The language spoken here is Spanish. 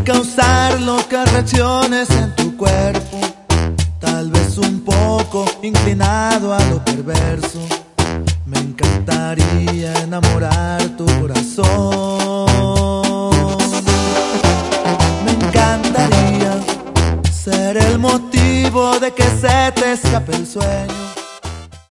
causar locas reacciones en tu cuerpo, tal vez un poco inclinado a lo perverso. Me encantaría enamorar tu corazón. Me encantaría ser el motivo de que se te escape el sueño.